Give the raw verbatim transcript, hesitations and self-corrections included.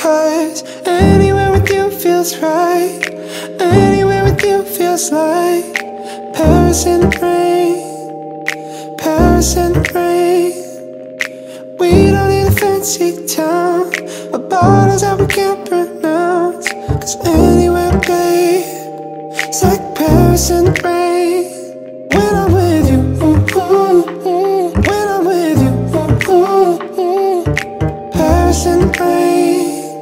'cause anywhere with you feels right. Anywhere with you feels like Paris in the rain, Paris in the rain. We don't need a fancy town or bottles that we can't pronounce, 'cause anywhere, babe, it's like Paris in